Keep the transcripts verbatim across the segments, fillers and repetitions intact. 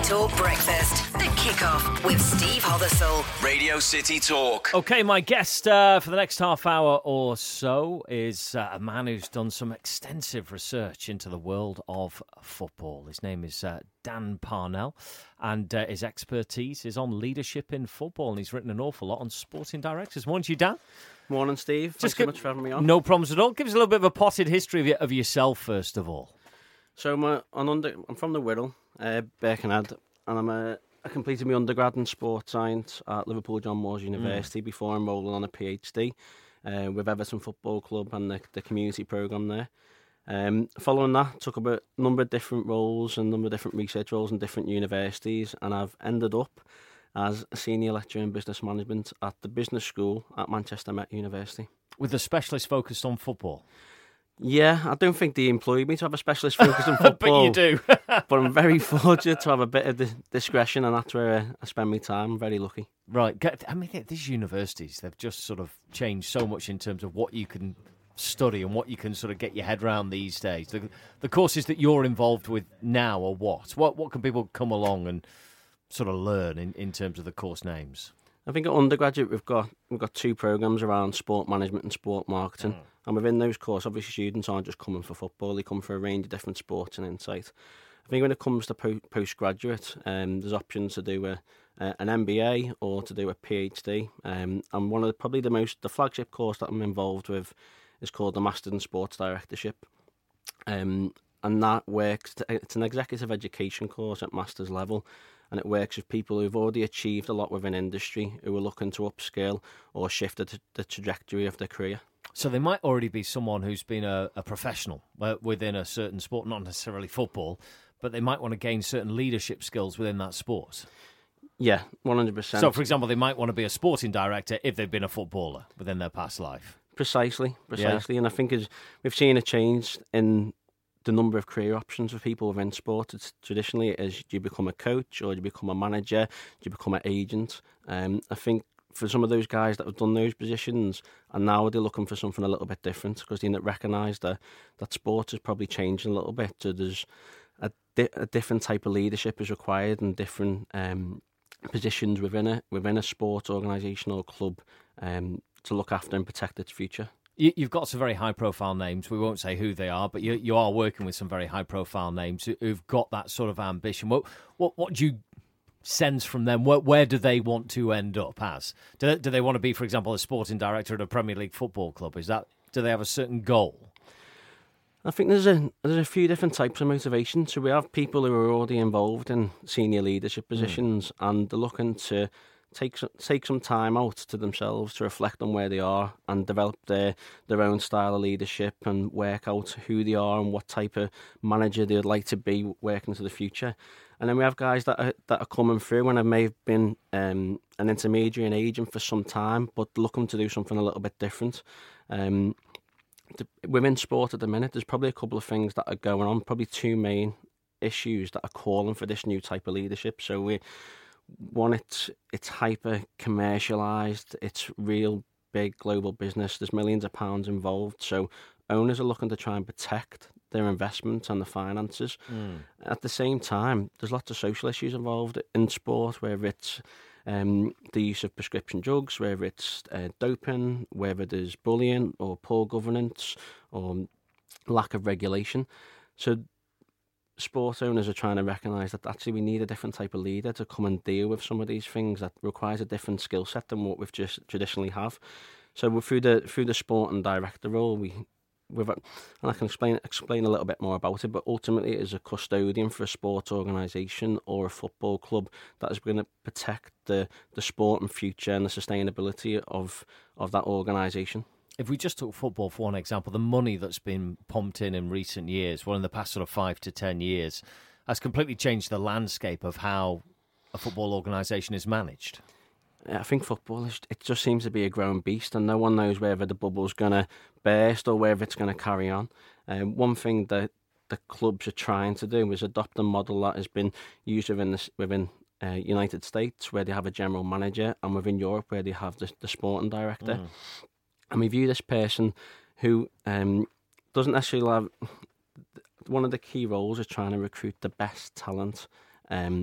Talk Breakfast. The Kickoff with Steve Hothersall. Radio City Talk. Okay, my guest uh, for the next half hour or so is uh, a man who's done some extensive research into the world of football. His name is uh, Dan Parnell, and uh, his expertise is on leadership in football, and he's written an awful lot on sporting directors. Morning to you, Dan. Morning, Steve. Thanks so much for having me on. No problems at all. Give us a little bit of a potted history of, your, of yourself, first of all. So my, on under, I'm from the Wirral, uh, Birkenhead, and I'm a, I completed my undergrad in sports science at Liverpool John Moores University mm. before enrolling on a PhD uh, with Everton Football Club and the, the community programme there. Um, following that, took up a number of different roles and a number of different research roles in different universities, and I've ended up as a senior lecturer in business management at the business school at Manchester Met University. With a specialist focused on football? Yeah, I don't think they employed me to have a specialist focus on football. But you do. But I'm very fortunate to have a bit of di- discretion, and that's where uh, I spend my time. I'm very lucky. Right. I mean, these universities, they've just sort of changed so much in terms of what you can study and what you can sort of get your head around these days. The, the courses that you're involved with now are what? What what can people come along and sort of learn in, in terms of the course names? I think at undergraduate we've got we've got two programmes around sport management and sport marketing. Mm. And within those courses, obviously students aren't just coming for football, they come for a range of different sports and insight. I think when it comes to po- postgraduate, um, there's options to do a, a, an M B A or to do a PhD. Um, and one of the, probably the most, the flagship course that I'm involved with is called the Masters in Sports Directorship. Um, and that works, to, it's an executive education course at master's level. And it works with people who've already achieved a lot within industry, who are looking to upskill or shift the, t- the trajectory of their career. So they might already be someone who's been a, a professional within a certain sport, not necessarily football, but they might want to gain certain leadership skills within that sport. Yeah, one hundred percent. So, for example, they might want to be a sporting director if they've been a footballer within their past life. Precisely, precisely. Yeah. And I think as we've seen a change in the number of career options for people within sport. It's traditionally as do you become a coach or do you become a manager, do you become an agent. Um, I think for some of those guys that have done those positions, and now they're looking for something a little bit different because they recognise that that sport has probably changed a little bit. So there's a, di- a different type of leadership is required and different um, positions within a within a sport organisation or club um, to look after and protect its future. You've got some very high-profile names. We won't say who they are, but you you are working with some very high-profile names who've got that sort of ambition. What what what do you sense from them? Where, where do they want to end up as? Do they, do they want to be, for example, a sporting director at a Premier League football club? Is that do they have a certain goal? I think there's a there's a few different types of motivation. So we have people who are already involved in senior leadership positions, mm. and they're looking to take some, take some time out to themselves to reflect on where they are and develop their, their own style of leadership and work out who they are and what type of manager they would like to be working into the future. And then we have guys that are, that are coming through and have may have been um, an intermediary and agent for some time, but looking to do something a little bit different. Um, the, within sport at the minute, there's probably a couple of things that are going on, probably two main issues that are calling for this new type of leadership. So we One, it's it's hyper commercialised. It's real big global business. There's millions of pounds involved. So owners are looking to try and protect their investment and the finances. Mm. At the same time, there's lots of social issues involved in sport, whether it's um, the use of prescription drugs, whether it's uh, doping, whether there's bullying or poor governance or lack of regulation. So sport owners are trying to recognise that actually we need a different type of leader to come and deal with some of these things that requires a different skill set than what we've just traditionally have. So through the through the sport and director role, we we've and I can explain explain a little bit more about it. But ultimately, it is a custodian for a sports organisation or a football club that is going to protect the the sport and future and the sustainability of of that organisation. If we just took football for one example, the money that's been pumped in in recent years, well, in the past sort of five to ten years, has completely changed the landscape of how a football organisation is managed. I think football, is, it just seems to be a growing beast, and no one knows whether the bubble's going to burst or whether it's going to carry on. Um, one thing that the clubs are trying to do is adopt a model that has been used within the within uh, United States, where they have a general manager, and within Europe, where they have the, the sporting director. Mm. And we view this person who um, doesn't necessarily have... One of the key roles is trying to recruit the best talent um,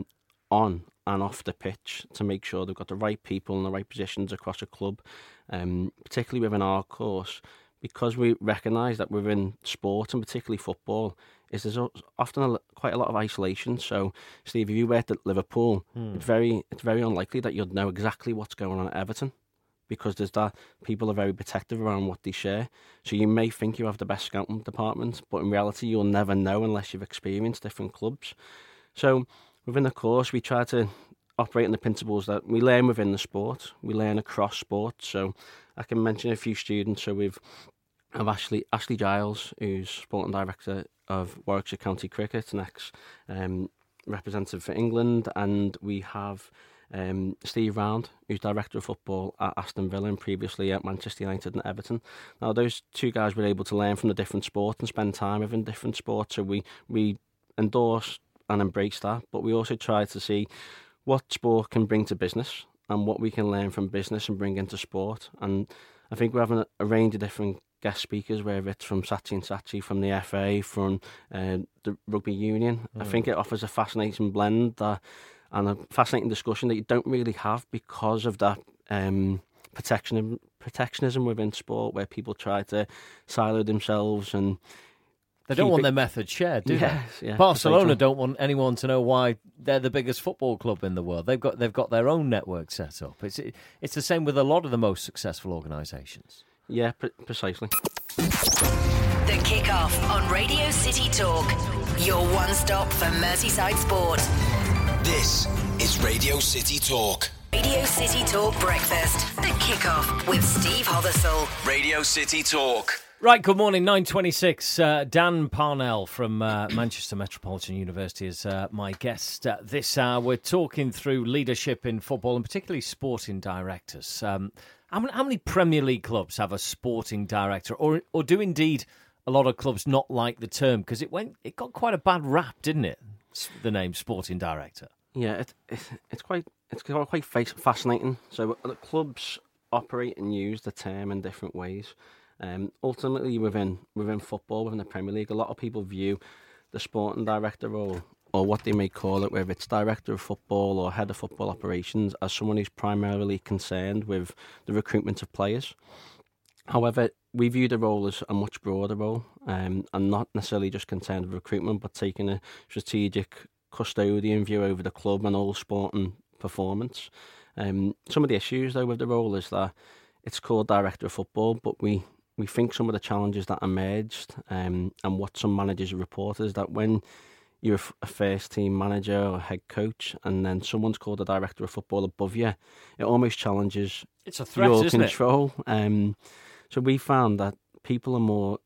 on and off the pitch to make sure they've got the right people in the right positions across a club, um, particularly within our course, because we recognise that within sport, and particularly football, is there's often a, quite a lot of isolation. So, Steve, if you worked at Liverpool, mm. it's very it's very unlikely that you'd know exactly what's going on at Everton, because there's that people are very protective around what they share. So you may think you have the best scouting department, but in reality you'll never know unless you've experienced different clubs. So within the course we try to operate on the principles that we learn within the sport, we learn across sports. So I can mention a few students. So we've have Ashley Ashley Giles, who's sporting director of Warwickshire County Cricket, and ex um, representative for England, and we have Um, Steve Round, who's director of football at Aston Villa and previously at Manchester United and Everton. Now, those two guys were able to learn from the different sports and spend time within different sports, so we, we endorse and embrace that, but we also try to see what sport can bring to business and what we can learn from business and bring into sport. And I think we're having a, a range of different guest speakers, whether it's from Saatchi and Saatchi, from the F A, from uh, the rugby union. Mm. I think it offers a fascinating blend that and a fascinating discussion that you don't really have because of that um, protection, protectionism within sport, where people try to silo themselves and they don't want it... their method shared, do yes, they? Yeah, Barcelona don't want anyone to know why they're the biggest football club in the world. They've got they've got their own network set up. It's it's the same with a lot of the most successful organisations. Yeah, pre- precisely. The Kickoff on Radio City Talk, your one stop for Merseyside sport. This is Radio City Talk. Radio City Talk Breakfast. The Kickoff with Steve Hothersall. Radio City Talk. Right, good morning, nine twenty-six. Uh, Dan Parnell from uh, Manchester Metropolitan University is uh, my guest uh, this hour. We're talking through leadership in football and particularly sporting directors. Um, how, many, how many Premier League clubs have a sporting director, or or do indeed a lot of clubs not like the term? Because it went, it got quite a bad rap, didn't it? The name sporting director. Yeah, it, it, it's quite it's quite fascinating. So the clubs operate and use the term in different ways. Um, ultimately, within within football, within the Premier League, a lot of people view the sporting director role, or what they may call it, whether it's director of football or head of football operations, as someone who's primarily concerned with the recruitment of players. However, we view the role as a much broader role, um, and not necessarily just concerned with recruitment, but taking a strategic custodian view over the club and all sporting performance. Um, some of the issues, though, with the role is that it's called director of football, but we, we think some of the challenges that emerged um, and what some managers report is that when you're a first team manager or head coach and then someone's called a director of football above you, it almost challenges it's a threat, your isn't control. It? Um, so we found that people are more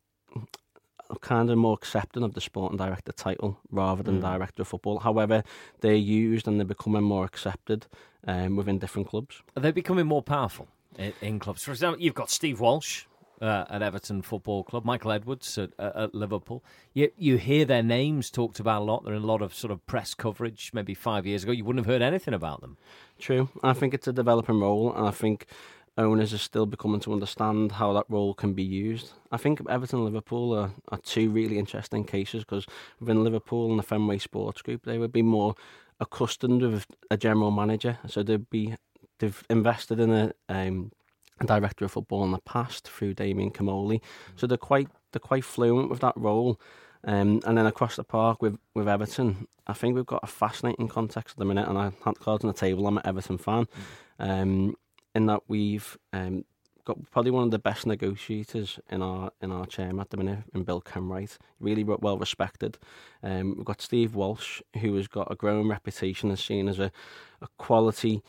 kind of more accepting of the sporting director title rather than mm. director of football. However, they're used and they're becoming more accepted um, within different clubs. Are they becoming more powerful in, in clubs? For example, you've got Steve Walsh uh, at Everton Football Club, Michael Edwards at, uh, at Liverpool. You, you hear their names talked about a lot. They're in a lot of sort of press coverage. Maybe five years ago, you wouldn't have heard anything about them. True. I think it's a developing role, and I think owners are still becoming to understand how that role can be used. I think Everton and Liverpool are, are two really interesting cases, because within Liverpool and the Fenway Sports Group, they would be more accustomed with a general manager. So they'd be they've invested in a, um, a director of football in the past through Damien Comolli. So they're quite they're quite fluent with that role. Um, and then across the park with, with Everton, I think we've got a fascinating context at the minute, and I have cards on the table. I'm an Everton fan. Mm. Um, in that we've um, got probably one of the best negotiators in our in our chairman at the minute, in Bill Kenwright, really well respected. Um, we've got Steve Walsh, who has got a growing reputation as seen as a, a quality,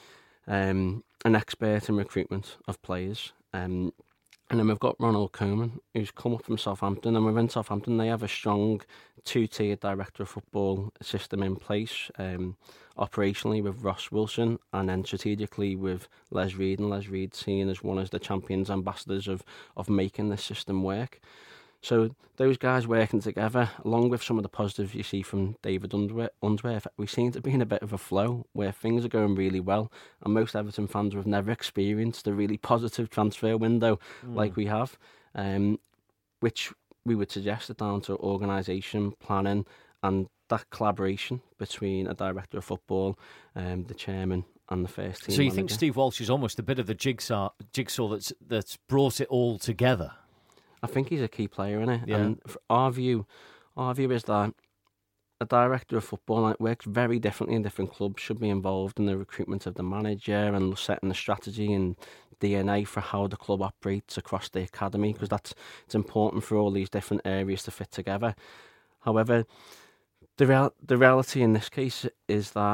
um, an expert in recruitment of players. Um, and then we've got Ronald Koeman, who's come up from Southampton, and within Southampton they have a strong two-tiered director of football system in place, um, operationally with Ross Wilson, and then strategically with Les Reed, and Les Reed seen as one of the champions ambassadors of, of making this system work. So those guys working together, along with some of the positives you see from David Unsworth, we seem to be in a bit of a flow where things are going really well, and most Everton fans have never experienced a really positive transfer window mm. like we have, um, which we would suggest it down to organisation, planning, and that collaboration between a director of football, um, the chairman, and the first team. So you manager. think Steve Walsh is almost a bit of the jigsaw jigsaw that's that's brought it all together? I think he's a key player in it. Yeah. And our view, our view is that a director of football, like, works very differently in different clubs, should be involved in the recruitment of the manager and setting the strategy and D N A for how the club operates across the academy, because that's it's important for all these different areas to fit together. However, the real, the reality in this case is that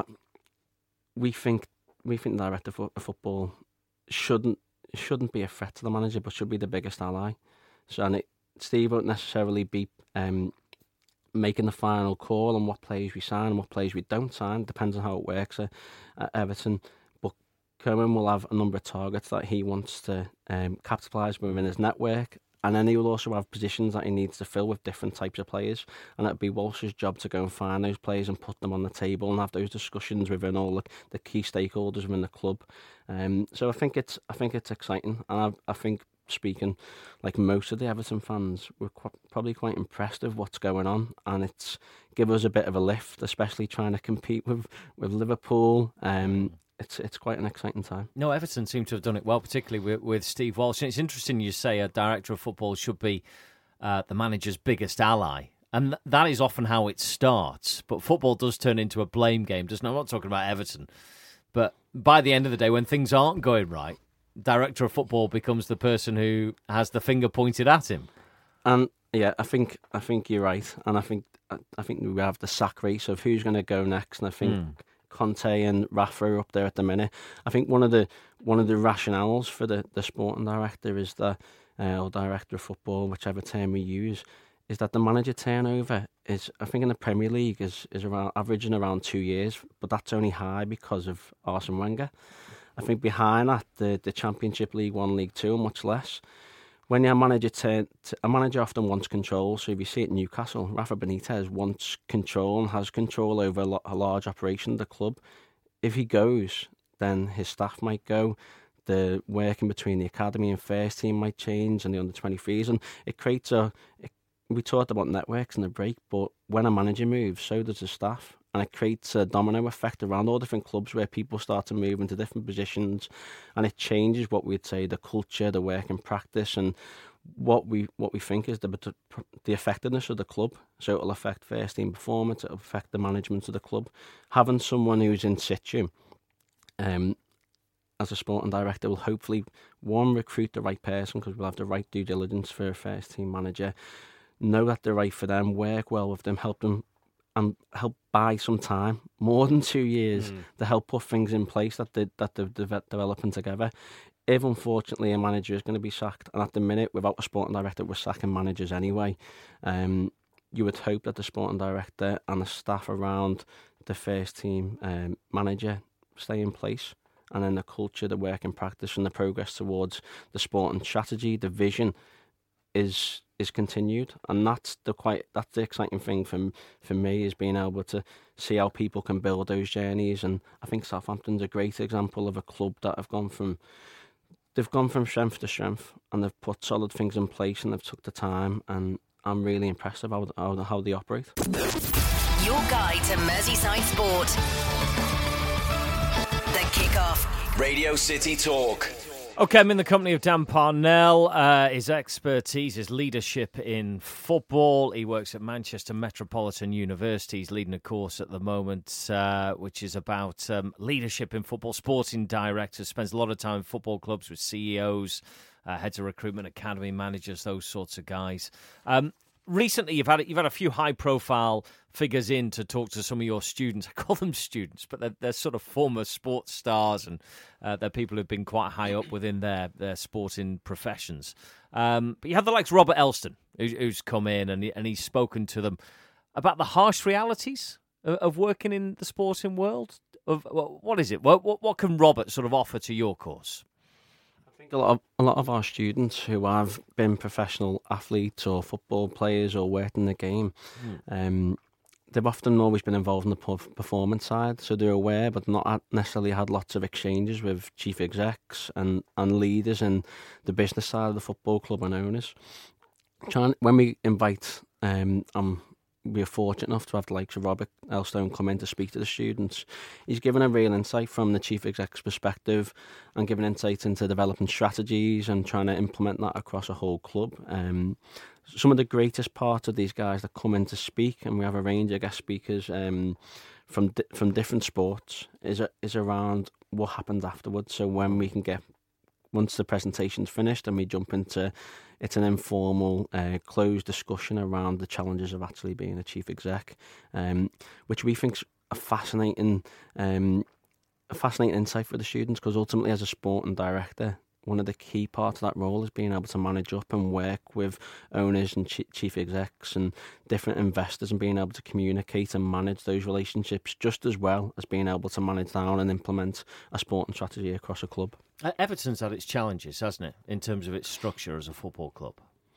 we think we think the director of football shouldn't shouldn't be a threat to the manager, but should be the biggest ally. So, and it, Steve won't necessarily be um, making the final call on what players we sign and what players we don't sign. Depends on how it works at, at Everton. But Cohen will have a number of targets that he wants to um, capitalise within his network. And then he will also have positions that he needs to fill with different types of players. And it'll be Walsh's job to go and find those players and put them on the table and have those discussions within all the, the key stakeholders within the club. Um, so I think it's I think it's exciting. And I, I think, speaking like most of the Everton fans, we're qu- probably quite impressed with what's going on. And it's give us a bit of a lift, especially trying to compete with, with Liverpool. Um It's it's quite an exciting time. No, Everton seem to have done it well, particularly with, with Steve Walsh. And it's interesting you say a director of football should be uh, the manager's biggest ally. And th- that is often how it starts. But football does turn into a blame game, doesn't it? I'm not talking about Everton. But by the end of the day, when things aren't going right, director of football becomes the person who has the finger pointed at him. And yeah, I think I think you're right. And I think I think we have the sack race of who's going to go next. And I think... Mm. Conte and Rafa are up there at the minute. I think one of the one of the rationales for the, the sporting director is that, uh, or director of football, whichever term we use, is that the manager turnover is, I think in the Premier League, is, is around averaging around two years, but that's only high because of Arsene Wenger. I think behind that, the, the Championship, League One, League Two are much less. When your manager turn, a manager often wants control. So if you see it in Newcastle, Rafa Benitez wants control and has control over a, lo- a large operation of the club. If he goes, then his staff might go. The working between the academy and first team might change, and the under twenty-threes, and it creates a. It, we talked about networks in the break, but when a manager moves, so does the staff. And it creates a domino effect around all different clubs where people start to move into different positions, and it changes what we'd say the culture, the work and practice, and what we what we think is the the effectiveness of the club. So it'll affect first team performance, it'll affect the management of the club. Having someone who's in situ, um, as a sporting director, will hopefully one recruit the right person, because we'll have the right due diligence for a first team manager, know that they're right for them, work well with them, help them. And help buy some time, more than two years, mm. to help put things in place that they, that they're de- developing together. If unfortunately a manager is going to be sacked, and at the minute without a sporting director we're sacking managers anyway, um, you would hope that the sporting director and the staff around the first team um, manager stay in place, and then the culture, the work and practice, and the progress towards the sporting strategy, the vision is. is continued, and that's the quite that's the exciting thing for for me, is being able to see how people can build those journeys. And I think Southampton's a great example of a club that have gone from they've gone from strength to strength, and they've put solid things in place, and they've took the time, and I'm really impressed about how, how they operate. Your guide to Merseyside sport. The Kickoff. Radio City Talk. Okay, I'm in the company of Dan Parnell. Uh, his expertise, his leadership in football. He works at Manchester Metropolitan University. He's leading a course at the moment, uh, which is about um, leadership in football. Sporting director, spends a lot of time in football clubs with C E Os, uh, heads of recruitment, academy managers, those sorts of guys. Um, recently, you've had you've had a few high-profile figures in to talk to some of your students. I call them students, but they're, they're sort of former sports stars, and uh, they're people who've been quite high up within their, their sporting professions. Um, but you have the likes of Robert Elston, who's, who's come in, and, he, and he's spoken to them about the harsh realities of, of working in the sporting world. Of what is it? What, what what can Robert sort of offer to your course? I think a lot of a lot of our students who have been professional athletes or football players or worked in the game, mm. um, they've often always been involved in the performance side, so they're aware, but not necessarily had lots of exchanges with chief execs and, and leaders in the business side of the football club and owners. Trying when we invite, um, um, we were fortunate enough to have the likes of Robert Elstone come in to speak to the students. He's given a real insight from the chief exec's perspective and given insight into developing strategies and trying to implement that across a whole club. Um, some of the greatest parts of these guys that come in to speak, and we have a range of guest speakers um, from di- from different sports, is a, is around what happens afterwards. So when we can get, once the presentation's finished and we jump into, it's an informal, uh, closed discussion around the challenges of actually being a chief exec, um, which we think's a fascinating, um, a fascinating insight for the students, because ultimately as a sporting director, one of the key parts of that role is being able to manage up and work with owners and ch- chief execs and different investors, and being able to communicate and manage those relationships just as well as being able to manage down and implement a sporting strategy across a club. Uh, Everton's had its challenges, hasn't it, in terms of its structure as a football club?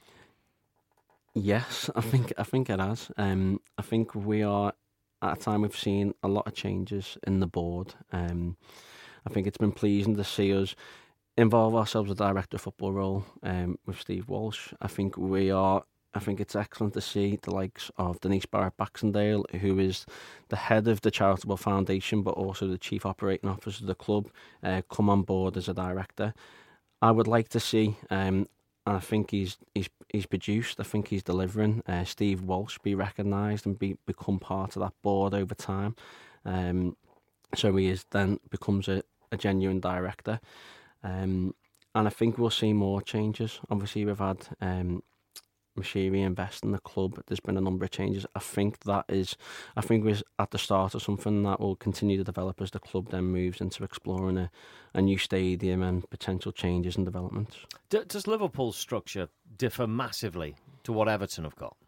Yes, I think I think it has. Um, I think we are at a time we've seen a lot of changes in the board. Um, I think it's been pleasing to see us involve ourselves with the director of football role um, with Steve Walsh. I think we are. I think it's excellent to see the likes of Denise Barrett-Baxendale, who is the head of the charitable foundation, but also the chief operating officer of the club, uh, come on board as a director. I would like to see, um, and I think he's he's he's produced. I think he's delivering. Uh, Steve Walsh be recognised and be become part of that board over time. Um, so he is then becomes a, a genuine director. Um, and I think we'll see more changes. Obviously, we've had um, Moshiri invest in the club. There's been a number of changes. I think that is, I think we're at the start of something that will continue to develop as the club then moves into exploring a, a new stadium and potential changes and developments. D- does Liverpool's structure differ massively to what Everton have got?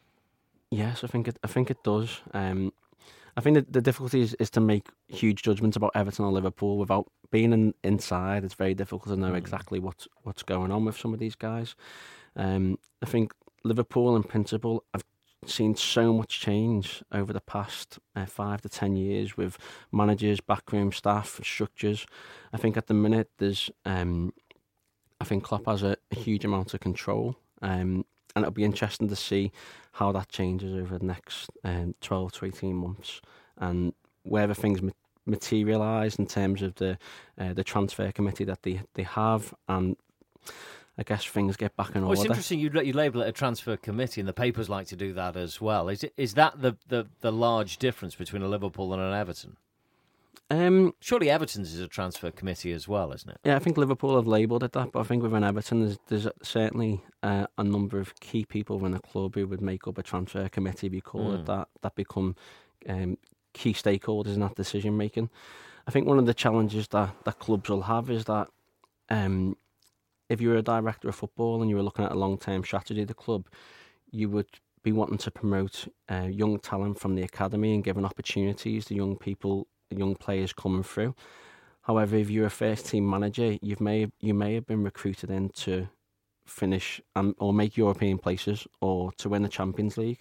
Yes, I think it. I think it does. Um, I think that the difficulty is, is to make huge judgments about Everton or Liverpool without being in, inside. It's very difficult to know mm. exactly what's what's going on with some of these guys. Um, I think Liverpool, in principle, have seen so much change over the past uh, five to ten years with managers, backroom staff, structures. I think at the minute there's, um, I think Klopp has a, a huge amount of control, um, and it'll be interesting to see how that changes over the next um, twelve to eighteen months, and whether things ma- materialise in terms of the uh, the transfer committee that they, they have, and I guess things get back in well, order. It's interesting you, you label it a transfer committee, and the papers like to do that as well. Is it, is that the, the, the large difference between a Liverpool and an Everton? Um, Surely Everton's is a transfer committee as well, isn't it? Yeah, I think Liverpool have labelled it that, but I think within Everton there's, there's certainly uh, a number of key people within the club who would make up a transfer committee, we call mm. it that, that become um, key stakeholders in that decision making. I think one of the challenges that, that clubs will have is that um, if you were a director of football and you were looking at a long-term strategy of the club, you would be wanting to promote uh, young talent from the academy and giving opportunities to young people, young players coming through. However, if you're a first-team manager, you may you may have been recruited in to finish um, or make European places or to win the Champions League.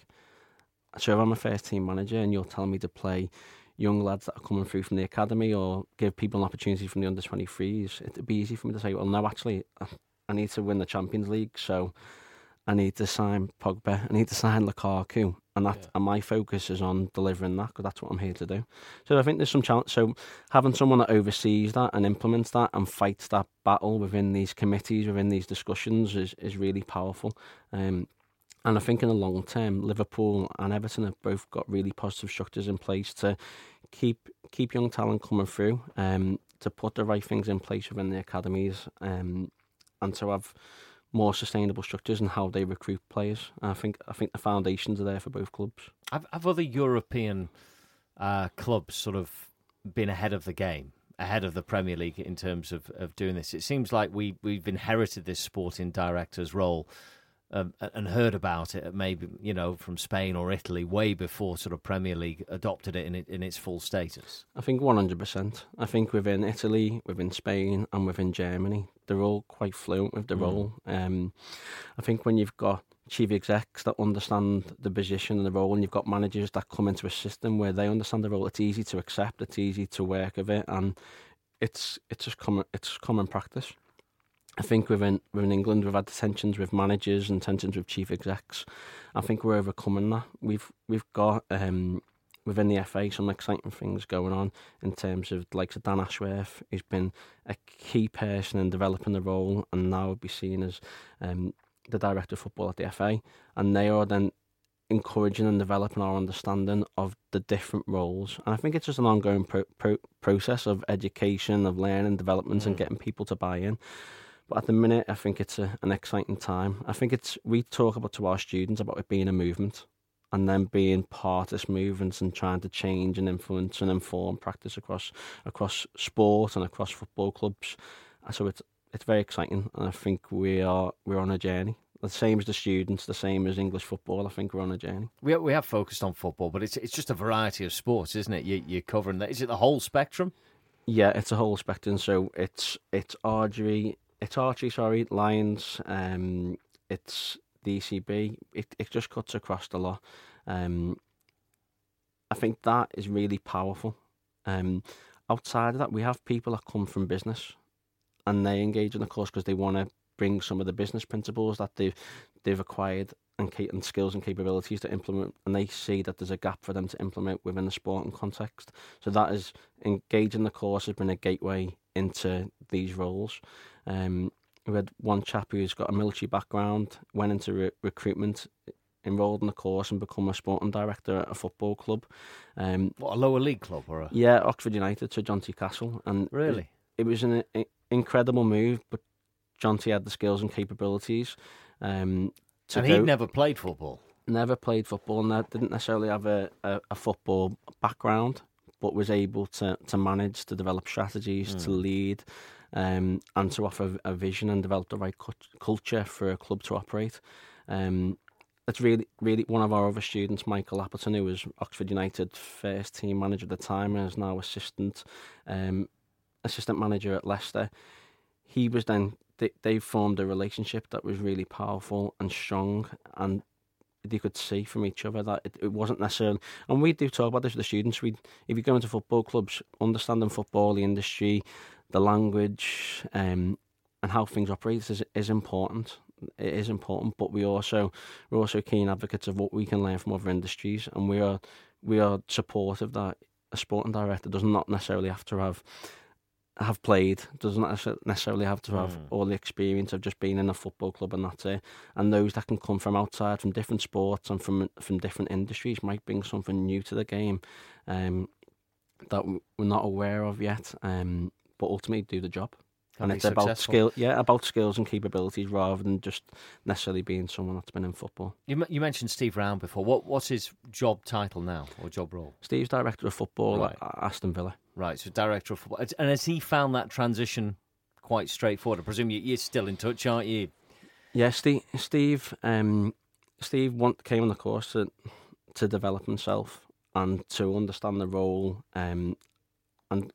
So if I'm a first-team manager and you're telling me to play young lads that are coming through from the academy or give people an opportunity from the under twenty-threes, it'd be easy for me to say, well, no, actually, I need to win the Champions League, so I need to sign Pogba, I need to sign Lukaku, and that yeah. and my focus is on delivering that, because that's what I'm here to do. So I think there's some challenge. So having someone that oversees that and implements that and fights that battle within these committees, within these discussions, is, is really powerful. Um, And I think in the long term, Liverpool and Everton have both got really positive structures in place to keep keep young talent coming through, um, to put the right things in place within the academies, um, and to have more sustainable structures in how they recruit players. And I think I think the foundations are there for both clubs. Have, have other European uh, clubs sort of been ahead of the game, ahead of the Premier League in terms of, of doing this? It seems like we, we've inherited this sporting director's role Um, and heard about it, maybe you know from Spain or Italy, way before sort of Premier League adopted it in it, in its full status. I think one hundred percent. I think within Italy, within Spain, and within Germany, they're all quite fluent with the mm. role. Um, I think when you've got chief execs that understand the position and the role, and you've got managers that come into a system where they understand the role, it's easy to accept, it's easy to work with it, and it's it's just common it's common practice. I think within within England we've had tensions with managers and tensions with chief execs. I think we're overcoming that. We've we've got um, within the F A some exciting things going on in terms of the likes of Dan Ashworth, who's been a key person in developing the role and now would be seen as um, the director of football at the F A, and they are then encouraging and developing our understanding of the different roles. And I think it's just an ongoing pro- pro- process of education, of learning, development, mm. and getting people to buy in. But at the minute, I think it's a, an exciting time. I think it's we talk about to our students about it being a movement, and then being part of this movement and trying to change and influence and inform practice across across sport and across football clubs. So it's it's very exciting, and I think we are we're on a journey. The same as the students, the same as English football. I think we're on a journey. We we have focused on football, but it's it's just a variety of sports, isn't it? You, you're covering that. Is it the whole spectrum? Yeah, it's a whole spectrum. So it's it's archery, it's archery. Sorry, Lions. Um, it's D C B. It it just cuts across the lot. Um, I think that is really powerful. Um, outside of that, we have people that come from business, and they engage in the course because they want to bring some of the business principles that they've they've acquired and, and skills and capabilities to implement, and they see that there's a gap for them to implement within the sporting context. So that is engaging the course has been a gateway into these roles. Um, we had one chap who's got a military background, went into re- recruitment, enrolled in the course and become a sporting director at a football club. Um, what, a lower league club or a... Yeah, Oxford United, so John T. Castle. And really, it, it was an a, incredible move, but John T had the skills and capabilities. Um, to and go. he'd never played football? Never played football, and didn't necessarily have a, a, a football background, but was able to, to manage, to develop strategies, mm. to lead, um, and to offer a vision and develop the right culture for a club to operate. Um, it's really, really one of our other students, Michael Appleton, who was Oxford United first team manager at the time and is now assistant um, assistant manager at Leicester. He was then they, they formed a relationship that was really powerful and strong, and they could see from each other that it, it wasn't necessarily. And we do talk about this with the students. We, if you go into football clubs, understanding football, the industry, the language, um, and how things operate is is important. It is important, but we also we're also keen advocates of what we can learn from other industries, and we are we are supportive that a sporting director does not necessarily have to have. have played, does not necessarily have to have mm. all the experience of just being in a football club and that's it. And those that can come from outside, from different sports and from from different industries might bring something new to the game um, that we're not aware of yet, um, but ultimately do the job. Can and it's successful. about skill, yeah, about skills and capabilities rather than just necessarily being someone that's been in football. You, you mentioned Steve Round before. What what's his job title now or job role? Steve's director of football right. at Aston Villa. Right, so director of football. And has he found that transition quite straightforward? I presume you, you're still in touch, aren't you? Yeah, Steve. Steve, um, Steve want, came on the course to to develop himself and to understand the role, um, and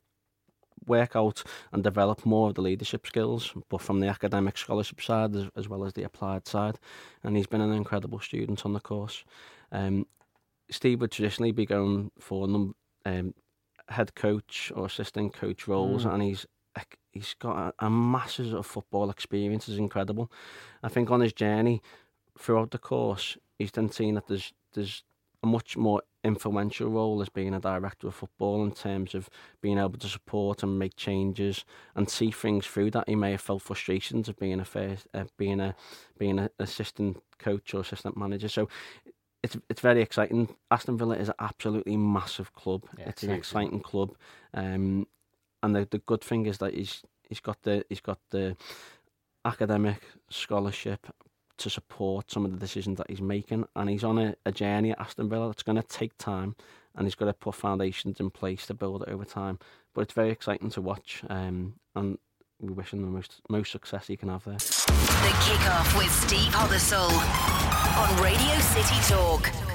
work out and develop more of the leadership skills, but from the academic scholarship side as, as well as the applied side. And he's been an incredible student on the course. Um, Steve would traditionally be going for num- um, head coach or assistant coach roles, mm. and he's he's got a, a masses of football experience. Is incredible. I think on his journey throughout the course, he's then seen that there's there's a much more influential role as being a director of football in terms of being able to support and make changes and see things through that. He may have felt frustrations of being a first, uh, being a being an assistant coach or assistant manager. So it's it's very exciting. Aston Villa is an absolutely massive club. Yeah, it's an huge, exciting yeah. club, um, and the the good thing is that he's he's got the he's got the academic scholarship to support some of the decisions that he's making, and he's on a, a journey at Aston Villa that's going to take time, and he's got to put foundations in place to build it over time. But it's very exciting to watch, um, and we wish him the most most success he can have there. The Kickoff with Steve Hothersall on Radio City Talk.